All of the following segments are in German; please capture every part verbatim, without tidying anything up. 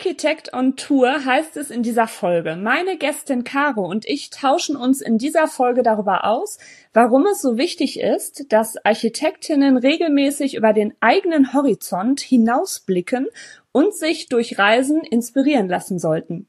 Architect on Tour heißt es in dieser Folge. Meine Gästin Caro und ich tauschen uns in dieser Folge darüber aus, warum es so wichtig ist, dass Architektinnen regelmäßig über den eigenen Horizont hinausblicken und sich durch Reisen inspirieren lassen sollten.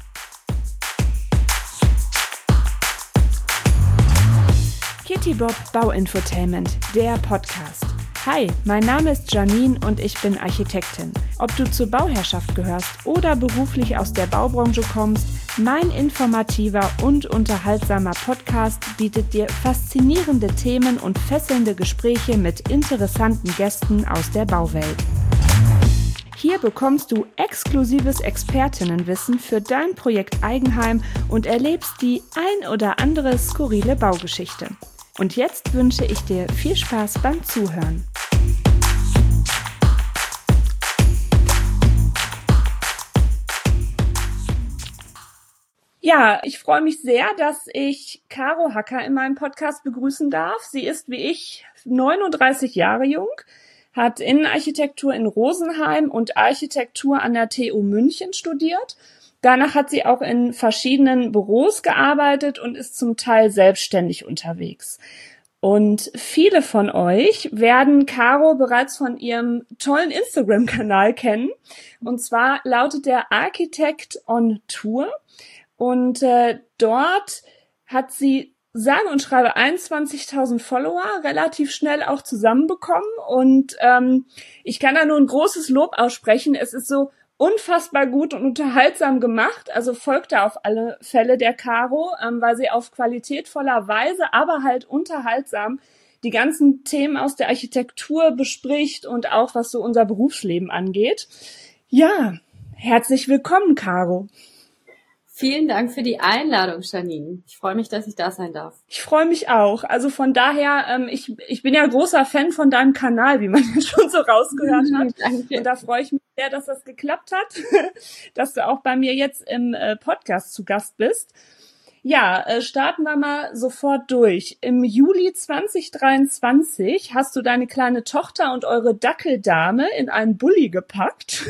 Kitty Bob Bauinfotainment, der Podcast. Hi, mein Name ist Janine und ich bin Architektin. Ob du zur Bauherrschaft gehörst oder beruflich aus der Baubranche kommst, mein informativer und unterhaltsamer Podcast bietet dir faszinierende Themen und fesselnde Gespräche mit interessanten Gästen aus der Bauwelt. Hier bekommst du exklusives Expertinnenwissen für dein Projekt Eigenheim und erlebst die ein oder andere skurrile Baugeschichte. Und jetzt wünsche ich dir viel Spaß beim Zuhören. Ja, ich freue mich sehr, dass ich Caro Hacker in meinem Podcast begrüßen darf. Sie ist wie ich neununddreißig Jahre jung, hat Innenarchitektur in Rosenheim und Architektur an der T U München studiert. Danach hat sie auch in verschiedenen Büros gearbeitet und ist zum Teil selbstständig unterwegs. Und viele von euch werden Caro bereits von ihrem tollen Instagram-Kanal kennen. Und zwar lautet der Architect on Tour. Und äh, dort hat sie sage und schreibe einundzwanzigtausend Follower relativ schnell auch zusammenbekommen. Und ähm, ich kann da nur ein großes Lob aussprechen. Es ist so unfassbar gut und unterhaltsam gemacht, also folgt da auf alle Fälle der Caro, ähm, weil sie auf qualitätvoller Weise, aber halt unterhaltsam die ganzen Themen aus der Architektur bespricht und auch was so unser Berufsleben angeht. Ja, herzlich willkommen, Caro. Vielen Dank für die Einladung, Janine. Ich freue mich, dass ich da sein darf. Ich freue mich auch. Also von daher, ähm, ich ich bin ja großer Fan von deinem Kanal, wie man ja schon so rausgehört hat. Danke. Und da freue ich mich sehr, dass das geklappt hat, dass du auch bei mir jetzt im äh, Podcast zu Gast bist. Ja, äh, starten wir mal sofort durch. Im Juli zwanzig dreiundzwanzig hast du deine kleine Tochter und eure Dackeldame in einen Bulli gepackt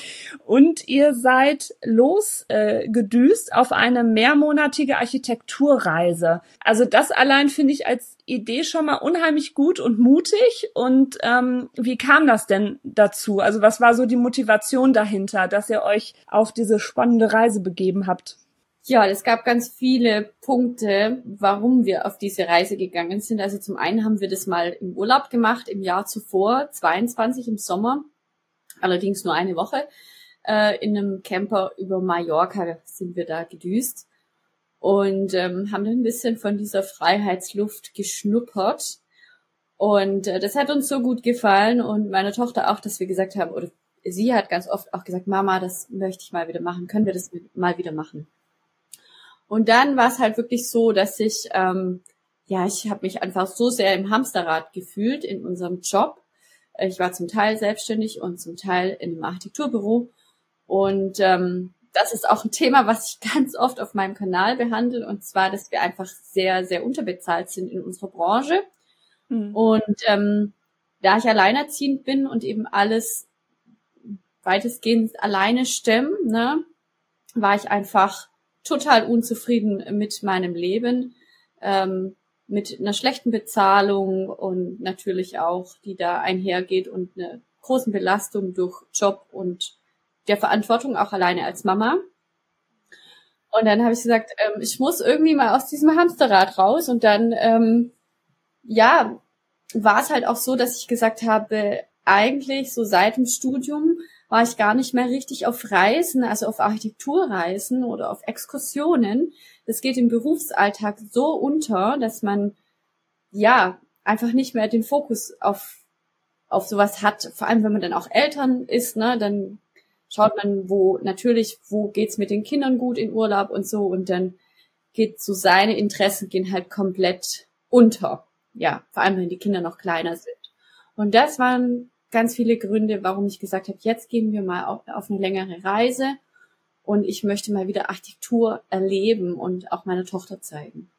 und ihr seid losgedüst äh, auf eine mehrmonatige Architekturreise. Also das allein finde ich als Idee schon mal unheimlich gut und mutig. Und ähm, wie kam das denn dazu? Also was war so die Motivation dahinter, dass ihr euch auf diese spannende Reise begeben habt? Ja, es gab ganz viele Punkte, warum wir auf diese Reise gegangen sind. Also zum einen haben wir das mal im Urlaub gemacht, im Jahr zuvor, zweiundzwanzig im Sommer, allerdings nur eine Woche. Äh, in einem Camper über Mallorca sind wir da gedüst und ähm, haben dann ein bisschen von dieser Freiheitsluft geschnuppert. Und äh, das hat uns so gut gefallen und meiner Tochter auch, dass wir gesagt haben, oder sie hat ganz oft auch gesagt, Mama, das möchte ich mal wieder machen, können wir das mal wieder machen? Und dann war es halt wirklich so, dass ich, ähm, ja, ich habe mich einfach so sehr im Hamsterrad gefühlt in unserem Job. Ich war zum Teil selbstständig und zum Teil in einem Architekturbüro. Und ähm, das ist auch ein Thema, was ich ganz oft auf meinem Kanal behandle. Und zwar, dass wir einfach sehr, sehr unterbezahlt sind in unserer Branche. Mhm. Und ähm, da ich alleinerziehend bin und eben alles weitestgehend alleine stemme, ne, war ich einfach total unzufrieden mit meinem Leben, ähm, mit einer schlechten Bezahlung und natürlich auch, die da einhergeht und einer großen Belastung durch Job und der Verantwortung auch alleine als Mama. Und dann habe ich gesagt, ähm, ich muss irgendwie mal aus diesem Hamsterrad raus. Und dann, ähm, ja, war es halt auch so, dass ich gesagt habe, eigentlich so seit dem Studium war ich gar nicht mehr richtig auf Reisen, also auf Architekturreisen oder auf Exkursionen. Das geht im Berufsalltag so unter, dass man ja einfach nicht mehr den Fokus auf auf sowas hat. Vor allem, wenn man dann auch Eltern ist, ne, dann schaut man, wo natürlich, wo geht's mit den Kindern gut in Urlaub und so, und dann geht so seine Interessen gehen halt komplett unter. Ja, vor allem, wenn die Kinder noch kleiner sind. Und das waren ganz viele Gründe, warum ich gesagt habe, jetzt gehen wir mal auf, auf eine längere Reise und ich möchte mal wieder Architektur erleben und auch meiner Tochter zeigen.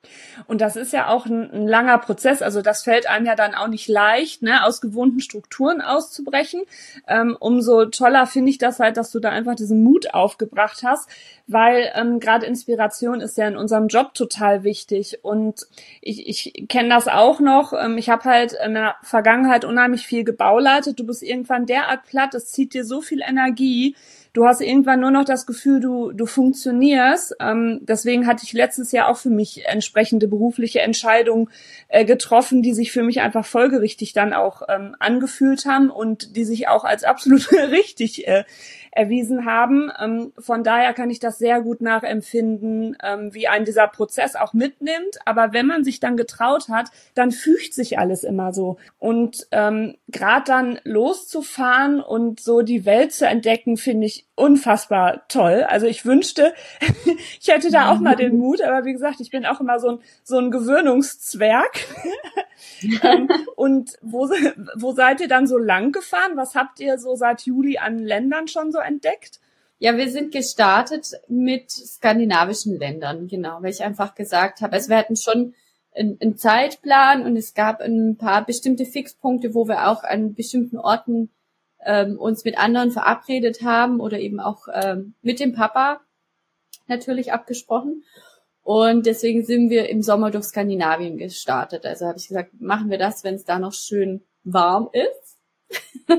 Und das ist ja auch ein, ein langer Prozess. Also das fällt einem ja dann auch nicht leicht, ne, aus gewohnten Strukturen auszubrechen. Ähm, umso toller finde ich das halt, dass du da einfach diesen Mut aufgebracht hast, weil ähm, gerade Inspiration ist ja in unserem Job total wichtig. Und ich, ich kenne das auch noch. Ähm, ich habe halt in der Vergangenheit unheimlich viel gebauleitet. Du bist irgendwann derart platt, es zieht dir so viel Energie. Du hast irgendwann nur noch das Gefühl, du du funktionierst. Ähm, deswegen hatte ich letztes Jahr auch für mich entsprechende berufliche Entscheidungen äh, getroffen, die sich für mich einfach folgerichtig dann auch ähm, angefühlt haben und die sich auch als absolut richtig äh, erwiesen haben. Ähm, von daher kann ich das sehr gut nachempfinden, ähm, wie einen dieser Prozess auch mitnimmt. Aber wenn man sich dann getraut hat, dann fügt sich alles immer so. Und ähm, gerade dann loszufahren und so die Welt zu entdecken, finde ich unfassbar toll. Also ich wünschte, ich hätte da auch mal den Mut, aber wie gesagt, ich bin auch immer so ein so ein Gewöhnungszwerg. ähm, und wo wo seid ihr dann so lang gefahren? Was habt ihr so seit Juli an Ländern schon so entdeckt? Ja, wir sind gestartet mit skandinavischen Ländern, genau, weil ich einfach gesagt habe, also wir hatten schon einen, einen Zeitplan und es gab ein paar bestimmte Fixpunkte, wo wir auch an bestimmten Orten ähm, uns mit anderen verabredet haben oder eben auch ähm, mit dem Papa natürlich abgesprochen. Und deswegen sind wir im Sommer durch Skandinavien gestartet. Also habe ich gesagt, machen wir das, wenn es da noch schön warm ist.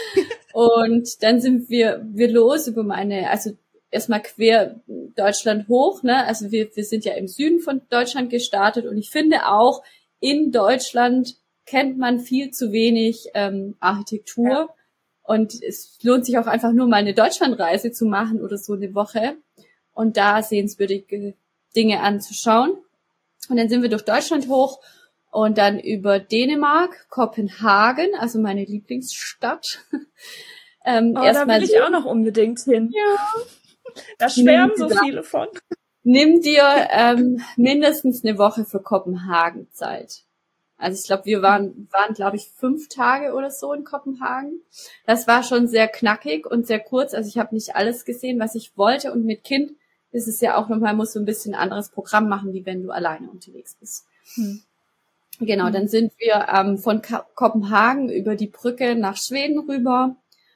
Und dann sind wir wir los über meine, also erstmal quer Deutschland hoch, ne? Also wir wir sind ja im Süden von Deutschland gestartet und ich finde auch, in Deutschland kennt man viel zu wenig ähm, Architektur. Ja. Und es lohnt sich auch einfach nur mal eine Deutschlandreise zu machen oder so eine Woche und da sehenswürdige Dinge anzuschauen. Und dann sind wir durch Deutschland hoch und dann über Dänemark, Kopenhagen, also meine Lieblingsstadt. ähm, oh, da will ich auch noch unbedingt hin. Ja. Da schwärmen so viele von. Nimm dir ähm, mindestens eine Woche für Kopenhagen Zeit. Also ich glaube, wir waren, waren glaube ich, fünf Tage oder so in Kopenhagen. Das war schon sehr knackig und sehr kurz. Also ich habe nicht alles gesehen, was ich wollte. Und mit Kind ist es ja auch nochmal, musst du ein bisschen anderes Programm machen, wie wenn du alleine unterwegs bist. Hm. Genau, dann sind wir ähm, von Ka- Kopenhagen über die Brücke nach Schweden rüber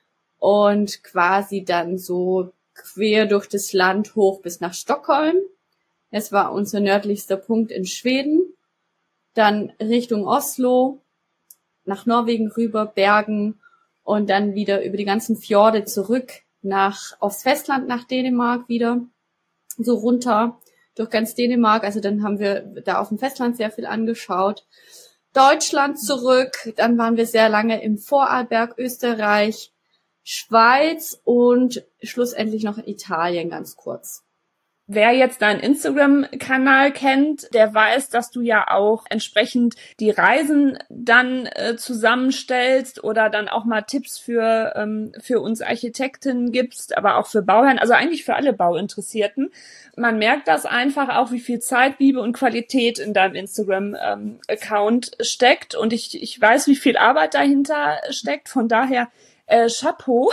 und quasi dann so quer durch das Land hoch bis nach Stockholm. Das war unser nördlichster Punkt in Schweden. Dann Richtung Oslo, nach Norwegen rüber, Bergen und dann wieder über die ganzen Fjorde zurück nach aufs Festland, nach Dänemark wieder, so runter durch ganz Dänemark. Also dann haben wir da auf dem Festland sehr viel angeschaut. Deutschland zurück, dann waren wir sehr lange im Vorarlberg, Österreich, Schweiz und schlussendlich noch Italien ganz kurz. Wer jetzt deinen Instagram-Kanal kennt, der weiß, dass du ja auch entsprechend die Reisen dann äh, zusammenstellst oder dann auch mal Tipps für ähm, für uns Architekten gibst, aber auch für Bauherren, also eigentlich für alle Bauinteressierten. Man merkt das einfach auch, wie viel Zeit, Liebe und Qualität in deinem Instagram-Account ähm, steckt. Und ich ich weiß, wie viel Arbeit dahinter steckt. Von daher Äh, Chapeau.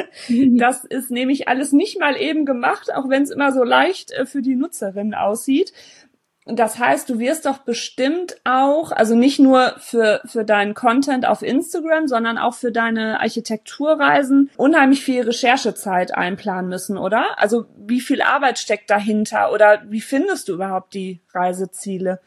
Das ist nämlich alles nicht mal eben gemacht, auch wenn es immer so leicht äh, für die Nutzerinnen aussieht. Das heißt, du wirst doch bestimmt auch, also nicht nur für für deinen Content auf Instagram, sondern auch für deine Architekturreisen unheimlich viel Recherchezeit einplanen müssen, oder? Also wie viel Arbeit steckt dahinter oder wie findest du überhaupt die Reiseziele?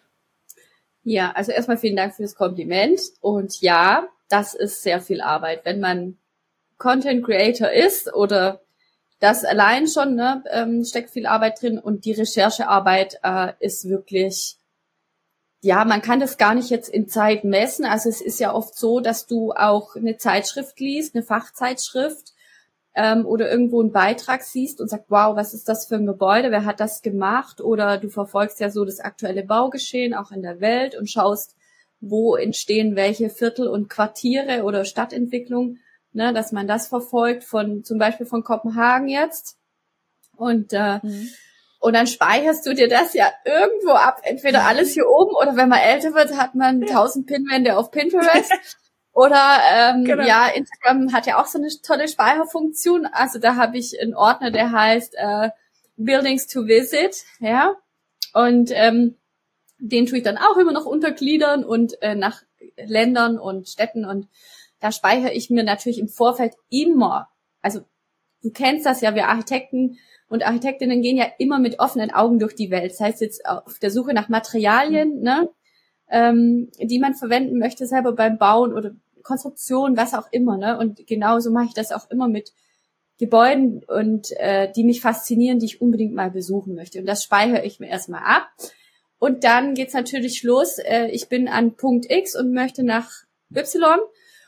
Ja, also erstmal vielen Dank für das Kompliment und ja, das ist sehr viel Arbeit, wenn man Content Creator ist oder das allein schon, ne, ähm, steckt viel Arbeit drin und die Recherchearbeit äh, ist wirklich, ja, man kann das gar nicht jetzt in Zeit messen. Also es ist ja oft so, dass du auch eine Zeitschrift liest, eine Fachzeitschrift ähm, oder irgendwo einen Beitrag siehst und sagst, wow, was ist das für ein Gebäude, wer hat das gemacht? Oder du verfolgst ja so das aktuelle Baugeschehen auch in der Welt und schaust, wo entstehen welche Viertel und Quartiere oder Stadtentwicklung, ne, dass man das verfolgt von zum Beispiel von Kopenhagen jetzt und äh, mhm. und dann speicherst du dir das ja irgendwo ab, entweder alles hier oben oder wenn man älter wird, hat man ja. tausend Pinwände auf Pinterest oder ähm, genau. ja, Instagram hat ja auch so eine tolle Speicherfunktion, also da habe ich einen Ordner, der heißt äh, Buildings to Visit, ja, und ähm, den tue ich dann auch immer noch untergliedern und äh, nach Ländern und Städten und da speichere ich mir natürlich im Vorfeld immer, also du kennst das ja, wir Architekten und Architektinnen gehen ja immer mit offenen Augen durch die Welt. Das heißt jetzt auf der Suche nach Materialien, mhm. ne, ähm, die man verwenden möchte, selber beim Bauen oder Konstruktion, was auch immer, ne? Und genauso mache ich das auch immer mit Gebäuden und äh, die mich faszinieren, die ich unbedingt mal besuchen möchte. Und das speichere ich mir erstmal ab. Und dann geht's natürlich los. Äh, ich bin an Punkt X und möchte nach Y.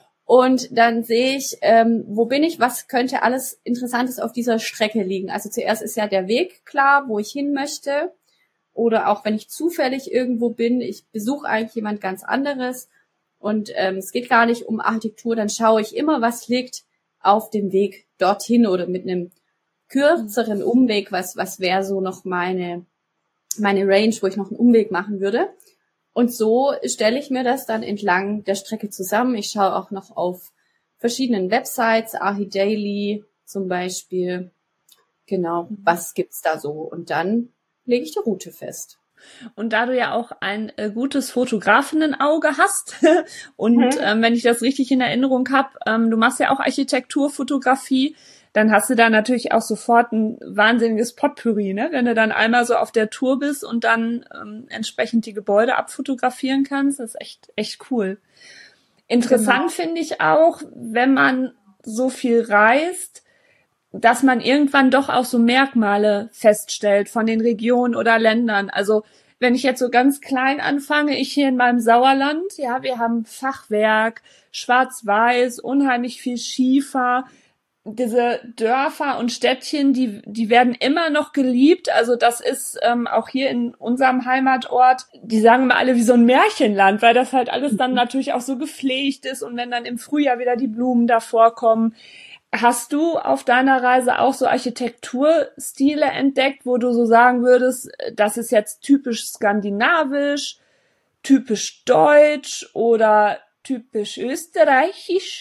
Und dann sehe ich, ähm, wo bin ich, was könnte alles Interessantes auf dieser Strecke liegen. Also zuerst ist ja der Weg klar, wo ich hin möchte. Oder auch wenn ich zufällig irgendwo bin, ich besuche eigentlich jemand ganz anderes und ähm, es geht gar nicht um Architektur, dann schaue ich immer, was liegt auf dem Weg dorthin oder mit einem kürzeren Umweg, was was wäre so noch meine meine Range, wo ich noch einen Umweg machen würde. Und so stelle ich mir das dann entlang der Strecke zusammen. Ich schaue auch noch auf verschiedenen Websites, ArchiDaily zum Beispiel. Genau, was gibt's da so? Und dann lege ich die Route fest. Und da du ja auch ein äh, gutes Fotografinnenauge hast und mhm. ähm, wenn ich das richtig in Erinnerung habe, ähm, du machst ja auch Architekturfotografie, dann hast du da natürlich auch sofort ein wahnsinniges Potpourri, ne? Wenn du dann einmal so auf der Tour bist und dann ähm, entsprechend die Gebäude abfotografieren kannst, das ist echt echt cool. Interessant genau. Finde ich auch, wenn man so viel reist, dass man irgendwann doch auch so Merkmale feststellt von den Regionen oder Ländern. Also wenn ich jetzt so ganz klein anfange, ich hier in meinem Sauerland, ja, wir haben Fachwerk, Schwarz-Weiß, unheimlich viel Schiefer. Diese Dörfer und Städtchen, die die werden immer noch geliebt. Also das ist ähm, auch hier in unserem Heimatort, die sagen immer alle wie so ein Märchenland, weil das halt alles dann natürlich auch so gepflegt ist und wenn dann im Frühjahr wieder die Blumen davor kommen. Hast du auf deiner Reise auch so Architekturstile entdeckt, wo du so sagen würdest, das ist jetzt typisch skandinavisch, typisch deutsch oder typisch österreichisch?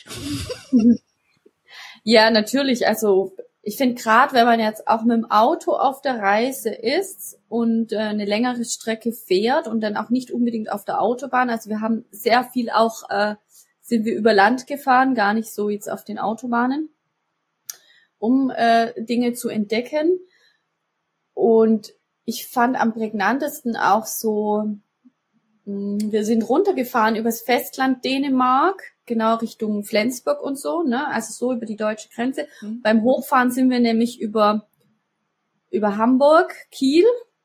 Ja, natürlich. Also ich finde gerade, wenn man jetzt auch mit dem Auto auf der Reise ist und äh, eine längere Strecke fährt und dann auch nicht unbedingt auf der Autobahn, also wir haben sehr viel auch, äh, sind wir über Land gefahren, gar nicht so jetzt auf den Autobahnen, um äh, Dinge zu entdecken. Und ich fand am prägnantesten auch so, mh, wir sind runtergefahren übers Festland Dänemark, genau Richtung Flensburg und so, ne, also so über die deutsche Grenze. Mhm. Beim Hochfahren sind wir nämlich über über Hamburg, Kiel.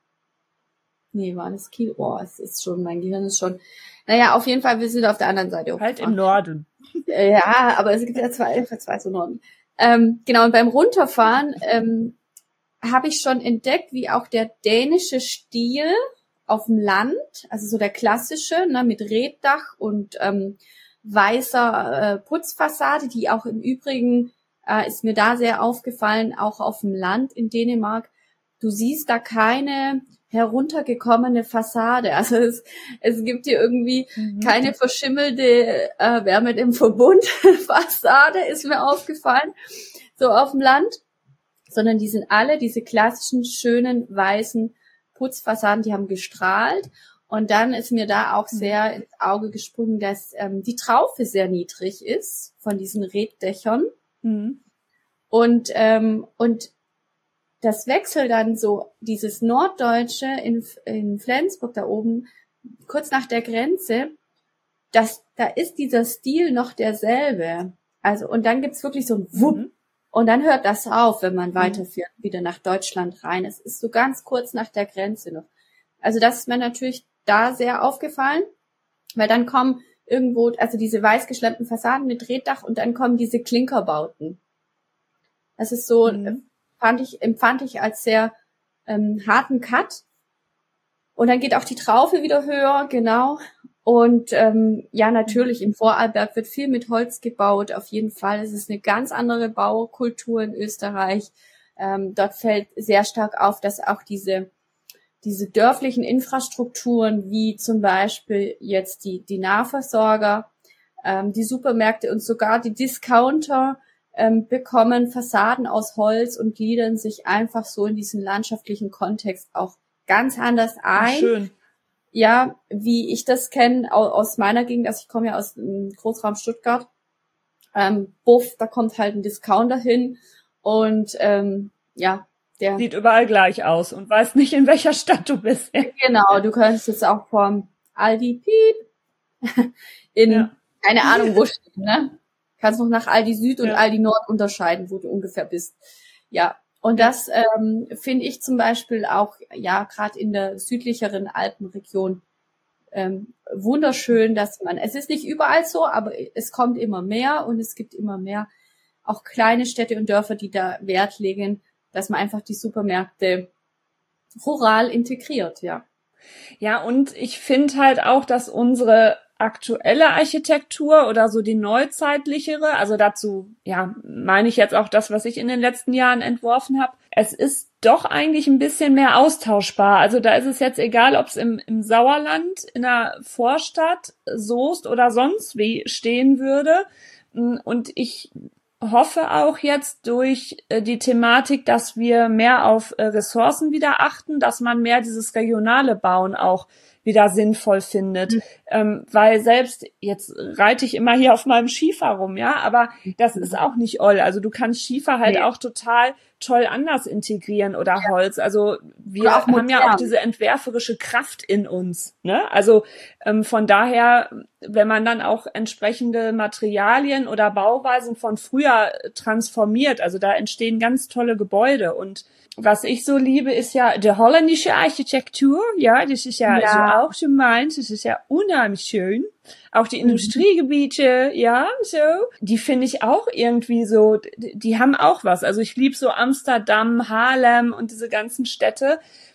Nee, war das Kiel? Oh, es ist schon, mein Gehirn ist schon. Naja, auf jeden Fall, wir sind auf der anderen Seite hochgefahren. Halt im Norden. Ja, aber es gibt ja zwei, zwei so Norden. Ähm, genau, und beim Runterfahren ähm, habe ich schon entdeckt, wie auch der dänische Stil auf dem Land, also so der klassische, ne, mit Reetdach und ähm, weißer äh, Putzfassade, die auch im Übrigen, äh, ist mir da sehr aufgefallen, auch auf dem Land in Dänemark, du siehst da keine heruntergekommene Fassade. Also es, es gibt hier irgendwie mhm. keine verschimmelte, äh, wer mit dem Verbund Fassade, ist mir aufgefallen, so auf dem Land, sondern die sind alle diese klassischen, schönen, weißen Putzfassaden, die haben gestrahlt. Und dann ist mir da auch sehr ins Auge gesprungen, dass ähm, die Traufe sehr niedrig ist von diesen Reetdächern. Mhm. Und ähm, und das Wechsel dann so, dieses Norddeutsche in, in Flensburg da oben, kurz nach der Grenze, das, da ist dieser Stil noch derselbe. Also, und dann gibt's wirklich so ein Wupp. Mhm. Und dann hört das auf, wenn man weiterfährt, wieder nach Deutschland rein. Es ist so ganz kurz nach der Grenze noch. Also das ist mir natürlich da sehr aufgefallen, weil dann kommen irgendwo, also diese weiß geschlemmten Fassaden mit Reetdach und dann kommen diese Klinkerbauten. Das ist so, mhm. fand ich, empfand ich als sehr ähm, harten Cut. Und dann geht auch die Traufe wieder höher, genau. Und ähm, ja, natürlich, im Vorarlberg wird viel mit Holz gebaut, auf jeden Fall. Es ist eine ganz andere Baukultur in Österreich. Ähm, dort fällt sehr stark auf, dass auch diese diese dörflichen Infrastrukturen, wie zum Beispiel jetzt die die Nahversorger, ähm, die Supermärkte und sogar die Discounter ähm, bekommen Fassaden aus Holz und gliedern sich einfach so in diesen landschaftlichen Kontext auch ganz anders ein. Ach, schön. ja, wie ich das kenne aus meiner Gegend, also ich komme ja aus dem Großraum Stuttgart, ähm, Buff, da kommt halt ein Discounter hin und ähm, ja, der sieht überall gleich aus und weiß nicht, in welcher Stadt du bist. Genau, du könntest jetzt auch vom Aldi Piep in Ja. keine Ahnung wo stehen, ne? Kannst noch nach Aldi Süd und Ja. Aldi Nord unterscheiden, wo du ungefähr bist. Ja, und das ähm, finde ich zum Beispiel auch, ja, gerade in der südlicheren Alpenregion ähm, wunderschön, dass man, es ist nicht überall so, aber es kommt immer mehr und es gibt immer mehr auch kleine Städte und Dörfer, die da Wert legen, dass man einfach die Supermärkte rural integriert, ja. Ja, und ich finde halt auch, dass unsere aktuelle Architektur oder so die neuzeitlichere, also dazu, ja, meine ich jetzt auch das, was ich in den letzten Jahren entworfen habe, es ist doch eigentlich ein bisschen mehr austauschbar. Also da ist es jetzt egal, ob es im, im Sauerland, in der Vorstadt, Soest oder sonst wie stehen würde. Und ich hoffe auch jetzt durch äh, die Thematik, dass wir mehr auf äh, Ressourcen wieder achten, dass man mehr dieses regionale Bauen auch wieder sinnvoll findet. Mhm. Ähm, weil selbst, jetzt reite ich immer hier auf meinem Schiefer rum, ja, aber das ist auch nicht oll. Also du kannst Schiefer halt nee. auch total toll anders integrieren oder ja. Holz. Also wir haben ja auch diese entwerferische Kraft in uns, ne? Also ähm, von daher, wenn man dann auch entsprechende Materialien oder Bauweisen von früher transformiert, also da entstehen ganz tolle Gebäude. Und was ich so liebe, ist ja die holländische Architektur. Ja, das ist ja, ja. so auch schon meins. Das ist ja unheimlich schön. Auch die Industriegebiete, ja, so. Die finde ich auch irgendwie so, die, die haben auch was. Also ich liebe so Amsterdam, Haarlem und diese ganzen Städte.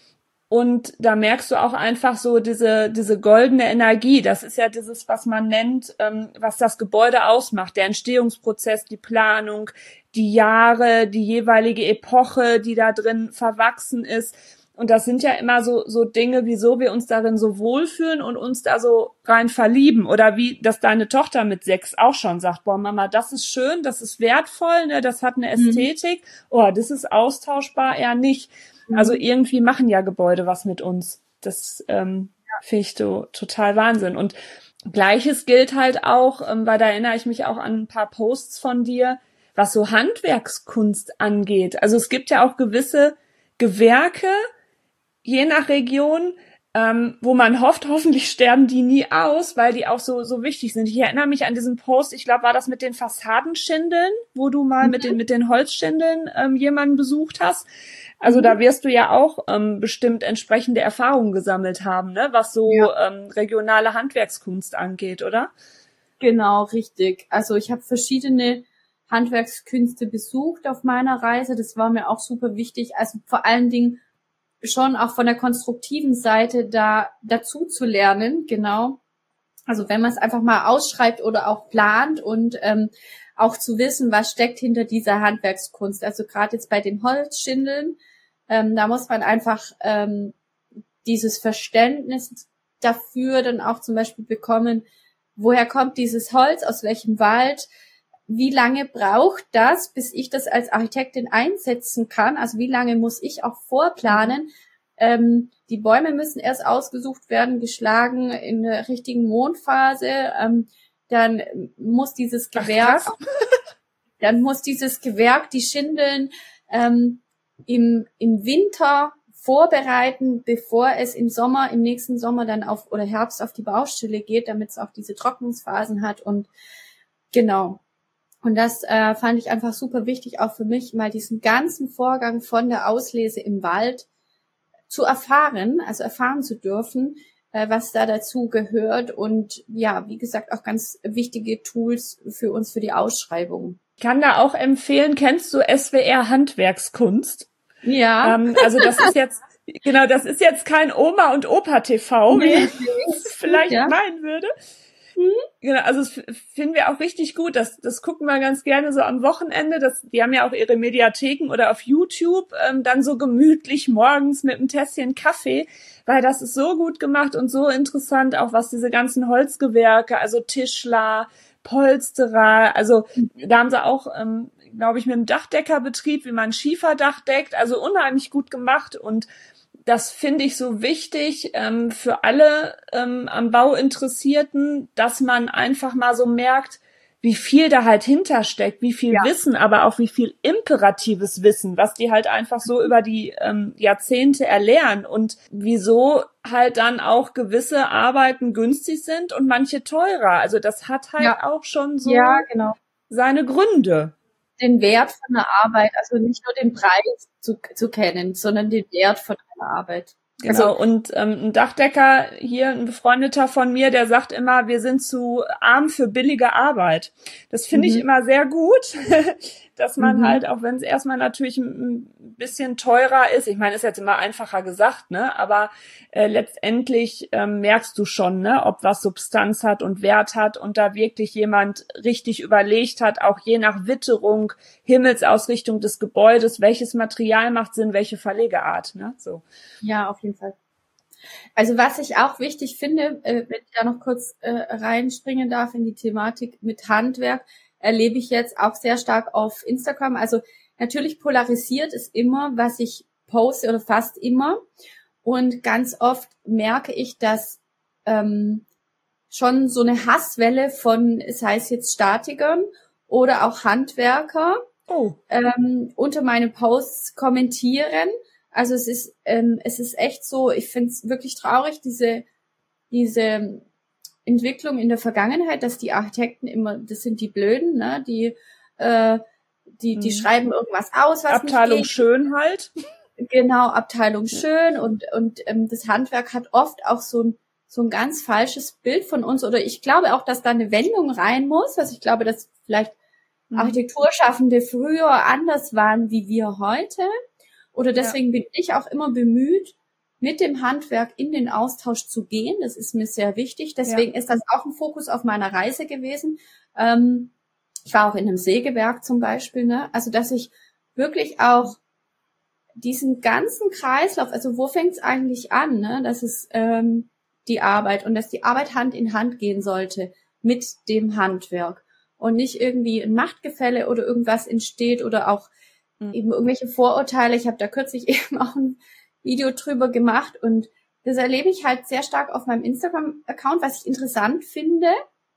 Und da merkst du auch einfach so diese diese goldene Energie. Das ist ja dieses, was man nennt, ähm, was das Gebäude ausmacht. Der Entstehungsprozess, die Planung, die Jahre, die jeweilige Epoche, die da drin verwachsen ist. Und das sind ja immer so so Dinge, wieso wir uns darin so wohlfühlen und uns da so rein verlieben. Oder wie, dass deine Tochter mit sechs auch schon sagt, boah, Mama, das ist schön, das ist wertvoll, ne, das hat eine Ästhetik. Mhm. Oh, das ist austauschbar, eher nicht. Also irgendwie machen ja Gebäude was mit uns. Das ähm, finde ich so total Wahnsinn. Und Gleiches gilt halt auch, ähm, weil da erinnere ich mich auch an ein paar Posts von dir, was so Handwerkskunst angeht. Also es gibt ja auch gewisse Gewerke, je nach Region, ähm, wo man hofft, hoffentlich sterben die nie aus, weil die auch so so wichtig sind. Ich erinnere mich an diesen Post, ich glaube, war das mit den Fassadenschindeln, wo du mal mhm. mit den mit den Holzschindeln ähm, jemanden besucht hast. Also mhm. da wirst du ja auch ähm, bestimmt entsprechende Erfahrungen gesammelt haben, ne, was so ja. ähm, regionale Handwerkskunst angeht, oder? Genau, richtig. Also ich habe verschiedene Handwerkskünste besucht auf meiner Reise. Das war mir auch super wichtig. Also vor allen Dingen schon auch von der konstruktiven Seite da dazu zu lernen, genau. Also wenn man es einfach mal ausschreibt oder auch plant und ähm, auch zu wissen, was steckt hinter dieser Handwerkskunst. Also gerade jetzt bei den Holzschindeln, ähm, da muss man einfach ähm, dieses Verständnis dafür dann auch zum Beispiel bekommen, woher kommt dieses Holz, aus welchem Wald, wie lange braucht das, bis ich das als Architektin einsetzen kann? Also wie lange muss ich auch vorplanen? Ähm, die Bäume müssen erst ausgesucht werden, geschlagen in der richtigen Mondphase. Ähm, dann muss dieses Gewerk, Ach, dann muss dieses Gewerk die Schindeln ähm, im im Winter vorbereiten, bevor es im Sommer, im nächsten Sommer dann auf oder Herbst auf die Baustelle geht, damit es auch diese Trocknungsphasen hat und genau. Und das äh, fand ich einfach super wichtig, auch für mich, mal diesen ganzen Vorgang von der Auslese im Wald zu erfahren, also erfahren zu dürfen, äh, was da dazu gehört und ja, wie gesagt, auch ganz wichtige Tools für uns für die Ausschreibung. Ich kann da auch empfehlen, kennst du S W R Handwerkskunst? Ja. Ähm, also das ist jetzt, genau, das ist jetzt kein Oma- und Opa-T V, wie nee, ich es vielleicht ja. meinen würde. Mhm. Genau, also das finden wir auch richtig gut. Das, das gucken wir ganz gerne so am Wochenende. Das, die haben ja auch ihre Mediatheken oder auf YouTube ähm, dann so gemütlich morgens mit einem Tässchen Kaffee, weil das ist so gut gemacht und so interessant, auch was diese ganzen Holzgewerke, also Tischler, Polsterer, also da haben sie auch, ähm, glaube ich, mit dem Dachdeckerbetrieb, wie man Schieferdach deckt, also unheimlich gut gemacht und das finde ich so wichtig ähm, für alle ähm, am Bau Interessierten, dass man einfach mal so merkt, wie viel da halt hintersteckt, wie viel Ja. Wissen, aber auch wie viel imperatives Wissen, was die halt einfach so über die ähm, Jahrzehnte erlernen und wieso halt dann auch gewisse Arbeiten günstig sind und manche teurer. Also das hat halt Ja. auch schon so Ja, genau. seine Gründe. Den Wert von der Arbeit, also nicht nur den Preis zu, zu kennen, sondern den Wert von einer Arbeit. Genau, Also, und ähm, ein Dachdecker hier, ein Befreundeter von mir, der sagt immer, wir sind zu arm für billige Arbeit. Das finde ich Mhm. immer sehr gut, dass man Mhm. halt, auch wenn es erstmal natürlich ein ein bisschen teurer ist, ich meine, ist jetzt immer einfacher gesagt, ne, aber äh, letztendlich ähm, merkst du schon, ne, ob was Substanz hat und Wert hat und da wirklich jemand richtig überlegt hat, auch je nach Witterung, Himmelsausrichtung des Gebäudes, welches Material macht Sinn, welche Verlegeart, ne, so. ja, auf jeden Fall. Also was ich auch wichtig finde, äh, wenn ich da noch kurz äh, reinspringen darf in die Thematik mit Handwerk, erlebe ich jetzt auch sehr stark auf Instagram. Also natürlich polarisiert es immer, was ich poste oder fast immer. Und ganz oft merke ich, dass ähm, schon so eine Hasswelle von, sei es jetzt Statikern oder auch Handwerker, Oh. ähm, unter meine Posts kommentieren. Also es ist ähm, es ist echt so, ich finde es wirklich traurig, diese diese Entwicklung in der Vergangenheit, dass die Architekten immer, das sind die Blöden, ne, die äh, die die Mhm. schreiben irgendwas aus, was Abteilung nicht geht. schön halt. Genau, Abteilung schön und und ähm, das Handwerk hat oft auch so ein so ein ganz falsches Bild von uns, oder ich glaube auch, dass da eine Wendung rein muss. Also ich glaube, dass vielleicht Mhm. Architekturschaffende früher anders waren wie wir heute. Oder deswegen bin ich auch immer bemüht, mit dem Handwerk in den Austausch zu gehen. Das ist mir sehr wichtig. Deswegen ist das auch ein Fokus auf meiner Reise gewesen. Ähm, ich war auch in einem Sägewerk zum Beispiel, ne? Also dass ich wirklich auch diesen ganzen Kreislauf, also wo fängt es eigentlich an, ne? Das ist ähm, die Arbeit und dass die Arbeit Hand in Hand gehen sollte mit dem Handwerk und nicht irgendwie ein Machtgefälle oder irgendwas entsteht oder auch Mhm. eben irgendwelche Vorurteile. Ich habe da kürzlich eben auch ein Video drüber gemacht und das erlebe ich halt sehr stark auf meinem Instagram-Account, was ich interessant finde,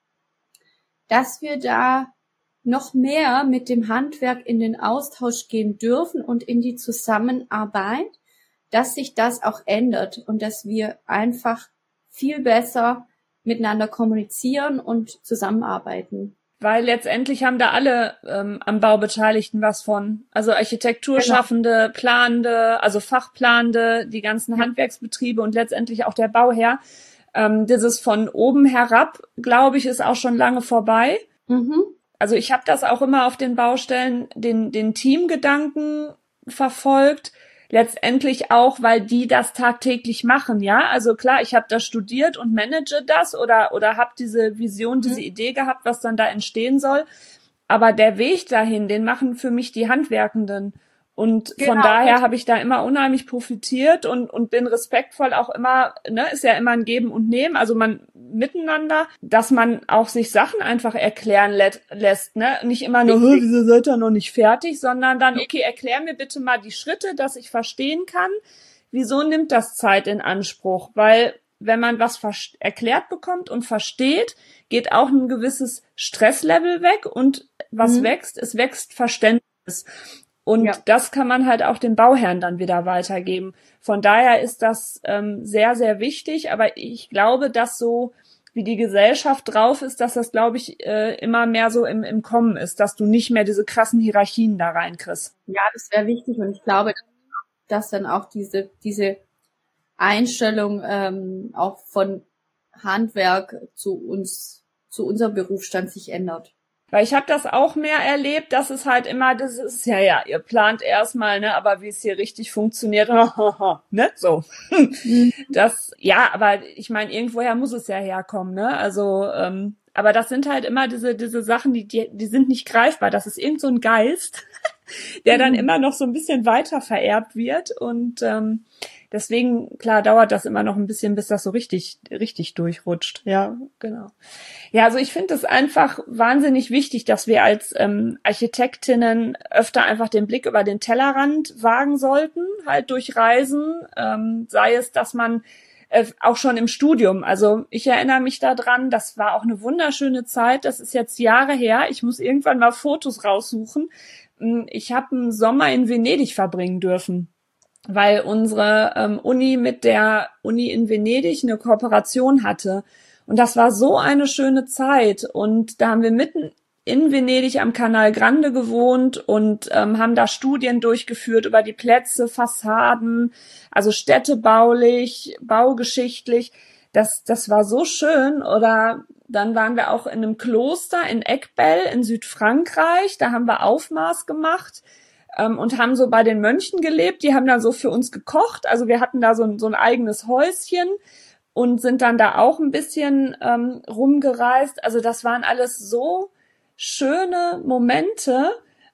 dass wir da noch mehr mit dem Handwerk in den Austausch gehen dürfen und in die Zusammenarbeit, dass sich das auch ändert und dass wir einfach viel besser miteinander kommunizieren und zusammenarbeiten. Weil letztendlich haben da alle ähm, am Bau Beteiligten was von. Also Architekturschaffende, Planende, also Fachplanende, die ganzen Ja. Handwerksbetriebe und letztendlich auch der Bauherr. Ähm, dieses von oben herab, glaube ich, ist auch schon lange vorbei. Mhm. Also ich habe das auch immer auf den Baustellen, den, den Teamgedanken verfolgt. Letztendlich auch, weil die das tagtäglich machen, ja. Also klar, ich habe das studiert und manage das oder oder habe diese Vision, diese Idee gehabt, was dann da entstehen soll. Aber der Weg dahin, den machen für mich die Handwerkenden. Und von Genau, daher richtig. habe ich da immer unheimlich profitiert und und bin respektvoll auch immer, ne, ist ja immer ein Geben und Nehmen, also man miteinander, dass man auch sich Sachen einfach erklären lät, lässt, ne, nicht immer nur, "Hä, wieso seid ihr noch nicht fertig", sondern dann, okay, erklär mir bitte mal die Schritte, dass ich verstehen kann, wieso nimmt das Zeit in Anspruch, weil wenn man was vers- erklärt bekommt und versteht, geht auch ein gewisses Stresslevel weg und was Mhm. wächst, es wächst Verständnis. Und Ja. das kann man halt auch den Bauherren dann wieder weitergeben. Von daher ist das ähm, sehr, sehr wichtig. Aber ich glaube, dass so wie die Gesellschaft drauf ist, dass das, glaube ich, äh, immer mehr so im, im Kommen ist, dass du nicht mehr diese krassen Hierarchien da reinkriegst. Ja, das wäre wichtig und ich glaube, dass dann auch diese diese Einstellung ähm, auch von Handwerk zu uns, zu unserem Berufsstand sich ändert. Weil ich habe das auch mehr erlebt, dass es halt immer, das ist ja, ja, ihr plant erstmal, ne, aber wie es hier richtig funktioniert, ne, so. Das, ja, aber ich meine, irgendwoher muss es ja herkommen, ne, also, ähm, aber das sind halt immer diese, diese Sachen, die, die, die sind nicht greifbar. Das ist irgend so ein Geist, der dann Mhm. immer noch so ein bisschen weiter vererbt wird und, ähm, Deswegen, klar, dauert das immer noch ein bisschen, bis das so richtig, richtig durchrutscht. Ja, genau. Ja, also ich finde es einfach wahnsinnig wichtig, dass wir als ähm, Architektinnen öfter einfach den Blick über den Tellerrand wagen sollten, halt durch Reisen, ähm, sei es, dass man äh, auch schon im Studium, also ich erinnere mich daran, das war auch eine wunderschöne Zeit, das ist jetzt Jahre her, ich muss irgendwann mal Fotos raussuchen. Ich habe einen Sommer in Venedig verbringen dürfen, weil unsere ähm, Uni mit der Uni in Venedig eine Kooperation hatte. Und das war so eine schöne Zeit. Und da haben wir mitten in Venedig am Canal Grande gewohnt und ähm, haben da Studien durchgeführt über die Plätze, Fassaden, also städtebaulich, baugeschichtlich. Das, das war so schön. Oder dann waren wir auch in einem Kloster in Eckbell in Südfrankreich. Da haben wir Aufmaß gemacht ähm, und haben so bei den Mönchen gelebt. Die haben dann so für uns gekocht. Also wir hatten da so ein, so ein eigenes Häuschen und sind dann da auch ein bisschen ähm, rumgereist. Also das waren alles so schöne Momente.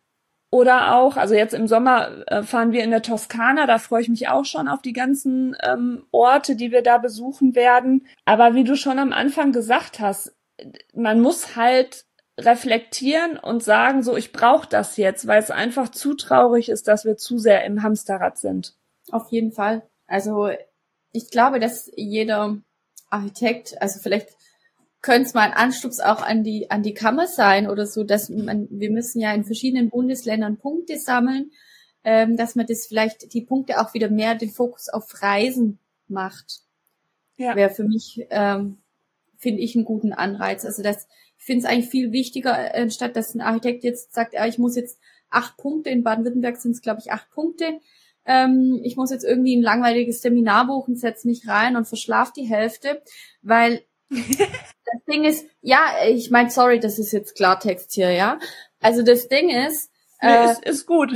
Oder auch, also jetzt im Sommer äh, fahren wir in der Toskana, da freue ich mich auch schon auf die ganzen ähm, Orte, die wir da besuchen werden. Aber wie du schon am Anfang gesagt hast, man muss halt reflektieren und sagen, so, ich brauche das jetzt, weil es einfach zu traurig ist, dass wir zu sehr im Hamsterrad sind. Auf jeden Fall. Also ich glaube, dass jeder Architekt, also vielleicht könnte es mal ein Anstups auch an die an die Kammer sein oder so, dass man, wir müssen ja in verschiedenen Bundesländern Punkte sammeln, ähm, dass man das vielleicht die Punkte auch wieder mehr den Fokus auf Reisen macht. Ja. Wäre für mich, ähm, finde ich, einen guten Anreiz. Also das, ich finde es eigentlich viel wichtiger, anstatt dass ein Architekt jetzt sagt, ja, ich muss jetzt acht Punkte, in Baden-Württemberg sind es, glaube ich, acht Punkte, ähm, ich muss jetzt irgendwie ein langweiliges Seminar buchen, setze mich rein und verschlafe die Hälfte, weil das Ding ist, ja, ich meine, sorry, das ist jetzt Klartext hier, ja. Also das Ding ist, äh, nee, ist, ist gut.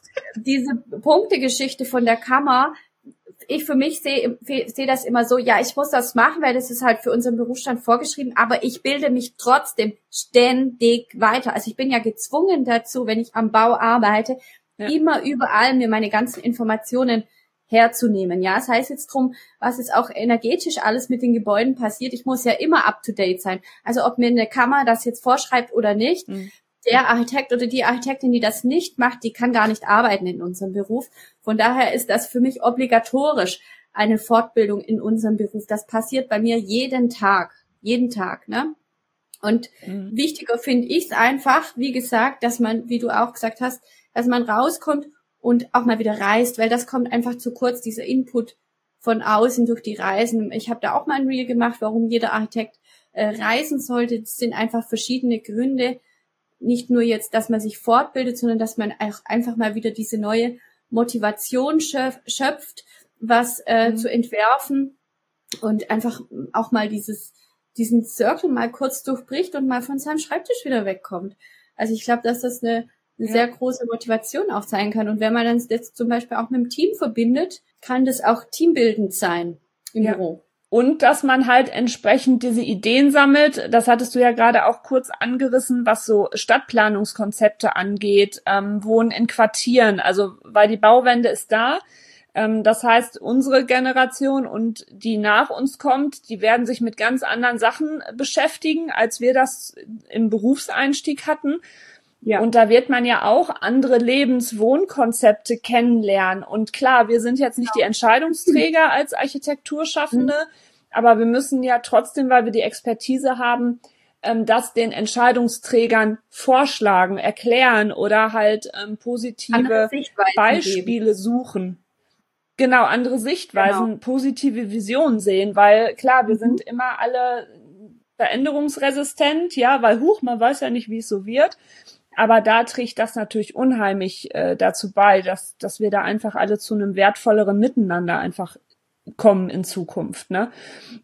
Diese Punktegeschichte von der Kammer, ich für mich sehe sehe das immer so, ja, ich muss das machen, weil das ist halt für unseren Berufsstand vorgeschrieben, aber ich bilde mich trotzdem ständig weiter. Also ich bin ja gezwungen dazu, wenn ich am Bau arbeite, ja, immer überall mir meine ganzen Informationen herzunehmen. Ja, es heißt jetzt drum, was ist auch energetisch alles mit den Gebäuden passiert. Ich muss ja immer up to date sein. Also ob mir eine Kammer das jetzt vorschreibt oder nicht, mhm. der Architekt oder die Architektin, die das nicht macht, die kann gar nicht arbeiten in unserem Beruf. Von daher ist das für mich obligatorisch, eine Fortbildung in unserem Beruf. Das passiert bei mir jeden Tag, jeden Tag, ne? Und mhm. wichtiger finde ich es einfach, wie gesagt, dass man, wie du auch gesagt hast, dass man rauskommt und auch mal wieder reist, weil das kommt einfach zu kurz, dieser Input von außen durch die Reisen. Ich habe da auch mal ein Reel gemacht, warum jeder Architekt äh, reisen sollte. Das sind einfach verschiedene Gründe. Nicht nur jetzt, dass man sich fortbildet, sondern dass man auch einfach mal wieder diese neue Motivation schöpft, was äh, mhm. zu entwerfen und einfach auch mal dieses diesen Circle mal kurz durchbricht und mal von seinem Schreibtisch wieder wegkommt. Also ich glaube, dass das eine eine ja. sehr große Motivation auch sein kann. Und wenn man dann jetzt zum Beispiel auch mit dem Team verbindet, kann das auch teambildend sein im ja. Büro. Und dass man halt entsprechend diese Ideen sammelt, das hattest du ja gerade auch kurz angerissen, was so Stadtplanungskonzepte angeht, ähm, Wohnen in Quartieren, also weil die Bauwende ist da. Ähm, das heißt, unsere Generation und die nach uns kommt, die werden sich mit ganz anderen Sachen beschäftigen, als wir das im Berufseinstieg hatten. Ja. Und da wird man ja auch andere Lebenswohnkonzepte kennenlernen. Und klar, wir sind jetzt nicht die Entscheidungsträger als Architekturschaffende, mhm. aber wir müssen ja trotzdem, weil wir die Expertise haben, das den Entscheidungsträgern vorschlagen, erklären oder halt ähm, positive Beispiele geben. Suchen. Genau, andere Sichtweisen, genau. Positive Visionen sehen, weil klar, wir mhm. sind immer alle veränderungsresistent, ja, weil huch, man weiß ja nicht, wie es so wird. Aber da trägt das natürlich unheimlich äh, dazu bei, dass dass wir da einfach alle zu einem wertvolleren Miteinander einfach kommen in Zukunft, ne?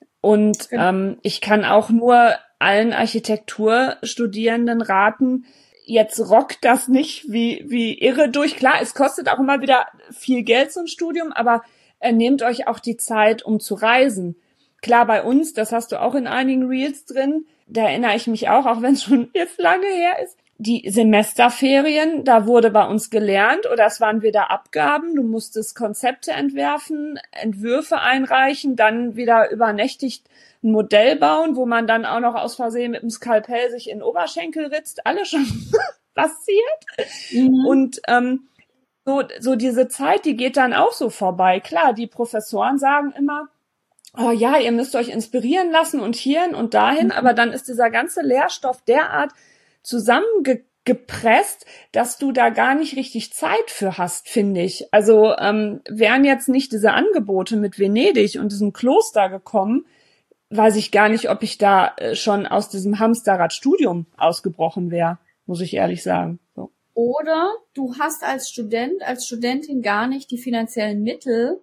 Und genau. ähm, ich kann auch nur allen Architekturstudierenden raten, jetzt rockt das nicht wie wie irre durch. Klar, es kostet auch immer wieder viel Geld, so ein Studium, aber äh, nehmt euch auch die Zeit, um zu reisen. Klar, bei uns, das hast du auch in einigen Reels drin, da erinnere ich mich auch, auch wenn es schon jetzt lange her ist, die Semesterferien, da wurde bei uns gelernt oder es waren wieder Abgaben. Du musstest Konzepte entwerfen, Entwürfe einreichen, dann wieder übernächtigt ein Modell bauen, wo man dann auch noch aus Versehen mit dem Skalpell sich in den Oberschenkel ritzt. Alles schon passiert. Mhm. Und ähm, so, so diese Zeit, die geht dann auch so vorbei. Klar, die Professoren sagen immer, oh ja, ihr müsst euch inspirieren lassen und hierhin und dahin, mhm. aber dann ist dieser ganze Lehrstoff derart zusammengepresst, dass du da gar nicht richtig Zeit für hast, finde ich. Also ähm, wären jetzt nicht diese Angebote mit Venedig und diesem Kloster gekommen, weiß ich gar nicht, ob ich da äh, schon aus diesem Hamsterrad-Studium ausgebrochen wäre, muss ich ehrlich sagen. So. Oder du hast als Student, als Studentin gar nicht die finanziellen Mittel,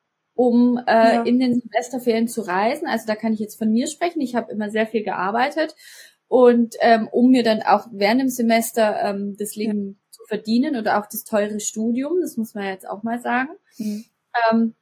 um äh, ja. in den Semesterferien zu reisen. Also da kann ich jetzt von mir sprechen. Ich habe immer sehr viel gearbeitet. Und ähm, um mir dann auch während dem Semester ähm, das Leben ja. zu verdienen oder auch das teure Studium, das muss man jetzt auch mal sagen. Mhm. Ähm,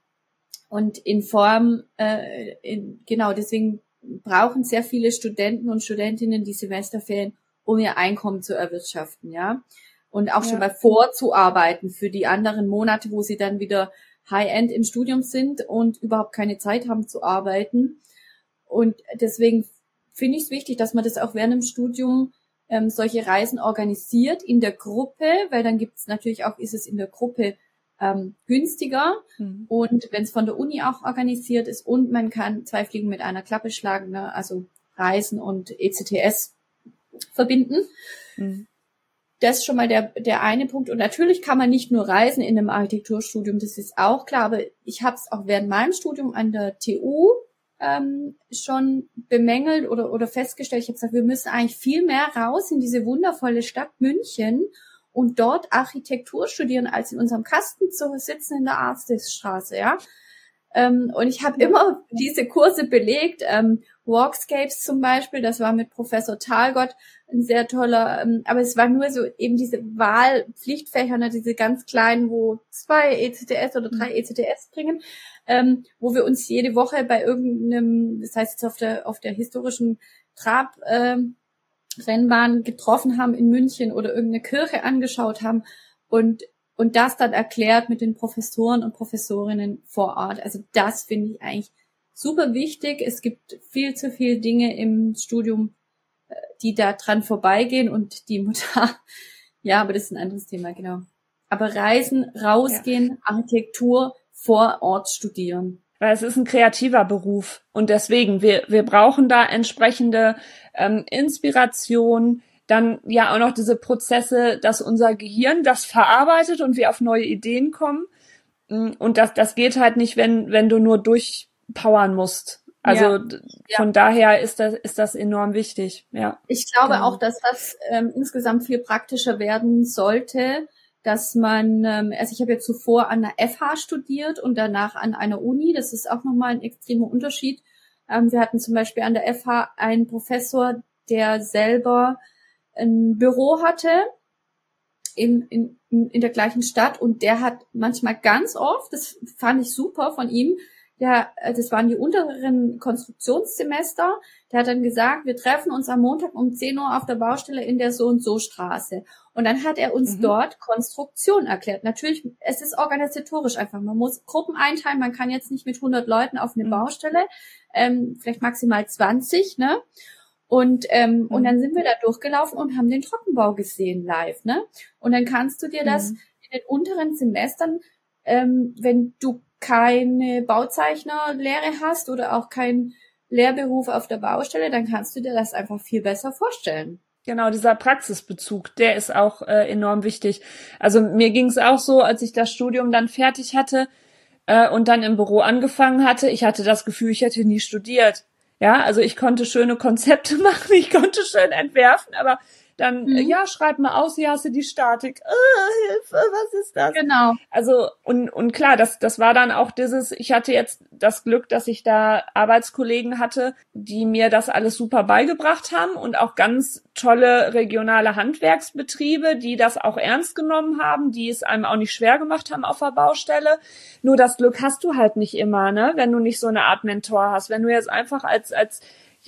und in Form, äh, in, genau, deswegen brauchen sehr viele Studenten und Studentinnen die Semesterferien, um ihr Einkommen zu erwirtschaften, ja. Und auch ja. schon mal vorzuarbeiten für die anderen Monate, wo sie dann wieder High-End im Studium sind und überhaupt keine Zeit haben zu arbeiten. Und deswegen finde ich es wichtig, dass man das auch während dem Studium ähm, solche Reisen organisiert in der Gruppe, weil dann gibt es natürlich auch, ist es in der Gruppe ähm, günstiger mhm. und wenn es von der Uni auch organisiert ist und man kann zwei Fliegen mit einer Klappe schlagen, ne? Also Reisen und E C T S verbinden. Mhm. Das ist schon mal der der eine Punkt. Und natürlich kann man nicht nur reisen in einem Architekturstudium, das ist auch klar, aber ich habe es auch während meinem Studium an der T U ähm, schon bemängelt oder oder festgestellt. Ich habe gesagt, wir müssen eigentlich viel mehr raus in diese wundervolle Stadt München und dort Architektur studieren, als in unserem Kasten zu sitzen in der Arztstraße, ja. Ähm, und ich habe immer diese Kurse belegt, ähm, Walkscapes zum Beispiel, das war mit Professor Thalgott ein sehr toller, ähm, aber es war nur so eben diese Wahlpflichtfächer, ne, diese ganz kleinen, wo zwei E C T S oder drei E C T S bringen, ähm, wo wir uns jede Woche bei irgendeinem, das heißt jetzt auf der auf der historischen Trab ähm, Rennbahn getroffen haben in München oder irgendeine Kirche angeschaut haben und und das dann erklärt mit den Professoren und Professorinnen vor Ort. Also das finde ich eigentlich super wichtig. Es gibt viel zu viele Dinge im Studium, die da dran vorbeigehen und die Mutter, ja, aber das ist ein anderes Thema, genau. Aber Reisen, rausgehen, ja. Architektur vor Ort studieren. Weil es ist ein kreativer Beruf und deswegen, wir wir brauchen da entsprechende ähm, Inspiration, dann ja auch noch diese Prozesse, dass unser Gehirn das verarbeitet und wir auf neue Ideen kommen. Und das das geht halt nicht, wenn wenn du nur durchpowern musst. Also ja. von ja. daher ist das ist das enorm wichtig. Ja. Ich glaube genau. auch, dass das ähm, insgesamt viel praktischer werden sollte, dass man, ähm, also ich habe ja zuvor an der F H studiert und danach an einer Uni. Das ist auch nochmal ein extremer Unterschied. Ähm, wir hatten zum Beispiel an der F H einen Professor, der selber ein Büro hatte in, in, in der gleichen Stadt und der hat manchmal ganz oft, das fand ich super von ihm, der, das waren die unteren Konstruktionssemester, der hat dann gesagt, wir treffen uns am Montag um zehn Uhr auf der Baustelle in der so und so Straße. Und dann hat er uns mhm. dort Konstruktion erklärt. Natürlich, es ist organisatorisch einfach. Man muss Gruppen einteilen, man kann jetzt nicht mit hundert Leuten auf eine mhm. Baustelle, ähm, vielleicht maximal zwanzig, ne? Und ähm, mhm. und dann sind wir da durchgelaufen und haben den Trockenbau gesehen live, ne? Und dann kannst du dir das mhm. in den unteren Semestern, ähm, wenn du keine Bauzeichnerlehre hast oder auch keinen Lehrberuf auf der Baustelle, dann kannst du dir das einfach viel besser vorstellen. Genau, dieser Praxisbezug, der ist auch äh, enorm wichtig. Also mir ging es auch so, als ich das Studium dann fertig hatte äh, und dann im Büro angefangen hatte, ich hatte das Gefühl, ich hätte nie studiert. Ja, also ich konnte schöne Konzepte machen, ich konnte schön entwerfen, aber dann, mhm. ja, schreib mal aus, hier hast du die Statik. Oh, Hilfe, was ist das? Genau. Also, und, und klar, das, das war dann auch dieses, ich hatte jetzt das Glück, dass ich da Arbeitskollegen hatte, die mir das alles super beigebracht haben und auch ganz tolle regionale Handwerksbetriebe, die das auch ernst genommen haben, die es einem auch nicht schwer gemacht haben auf der Baustelle. Nur das Glück hast du halt nicht immer, ne, wenn du nicht so eine Art Mentor hast. Wenn du jetzt einfach als, als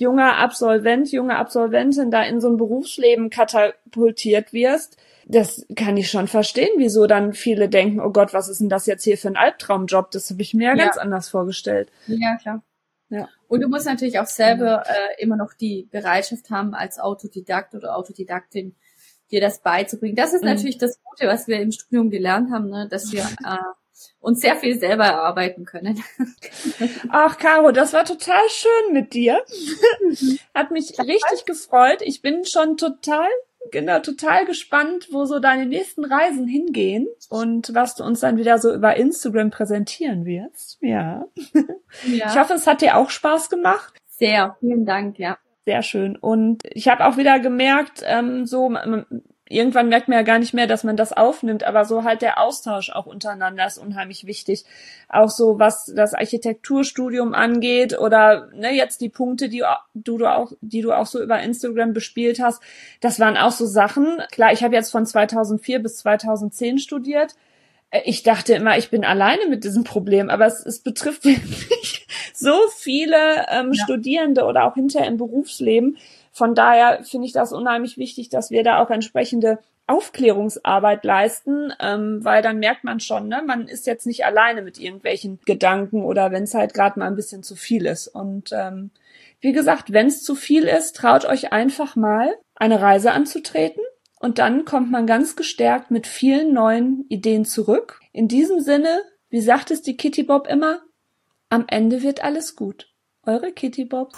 junger Absolvent, junge Absolventin da in so ein Berufsleben katapultiert wirst, das kann ich schon verstehen, wieso dann viele denken, oh Gott, was ist denn das jetzt hier für ein Albtraumjob? Das habe ich mir ja ganz anders vorgestellt. Ja, klar. Ja. Und du musst natürlich auch selber äh, immer noch die Bereitschaft haben, als Autodidakt oder Autodidaktin dir das beizubringen. Das ist mhm. natürlich das Gute, was wir im Studium gelernt haben, ne? Dass wir äh, uns sehr viel selber erarbeiten können. Ach, Caro, das war total schön mit dir. Hat mich richtig gefreut. Ich bin schon total Genau, total gespannt, wo so deine nächsten Reisen hingehen und was du uns dann wieder so über Instagram präsentieren wirst. Ja. ja. Ich hoffe, es hat dir auch Spaß gemacht. Sehr, vielen Dank, ja. Sehr schön. Und ich habe auch wieder gemerkt, ähm, so man, irgendwann merkt man ja gar nicht mehr, dass man das aufnimmt, aber so halt der Austausch auch untereinander ist unheimlich wichtig. Auch so, was das Architekturstudium angeht oder ne, jetzt die Punkte, die du, du auch, die du auch so über Instagram bespielt hast, das waren auch so Sachen. Klar, ich habe jetzt von zweitausendvier bis zweitausendzehn studiert. Ich dachte immer, ich bin alleine mit diesem Problem, aber es, es betrifft wirklich so viele ähm, ja. Studierende oder auch hinterher im Berufsleben. Von daher finde ich das unheimlich wichtig, dass wir da auch entsprechende Aufklärungsarbeit leisten, ähm, weil dann merkt man schon, ne, man ist jetzt nicht alleine mit irgendwelchen Gedanken oder wenn es halt gerade mal ein bisschen zu viel ist. Und ähm, wie gesagt, wenn es zu viel ist, traut euch einfach mal, eine Reise anzutreten und dann kommt man ganz gestärkt mit vielen neuen Ideen zurück. In diesem Sinne, wie sagt es die Kitty Bob immer, am Ende wird alles gut. Eure Kitty Bobs.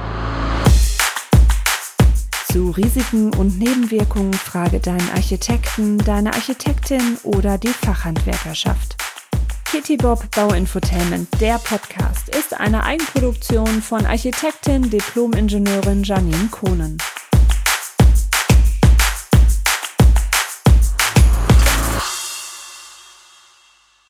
Zu Risiken und Nebenwirkungen frage deinen Architekten, deine Architektin oder die Fachhandwerkerschaft. Kitty Bob Bauinfotainment, der Podcast, ist eine Eigenproduktion von Architektin, Diplom-Ingenieurin Janine Kohnen.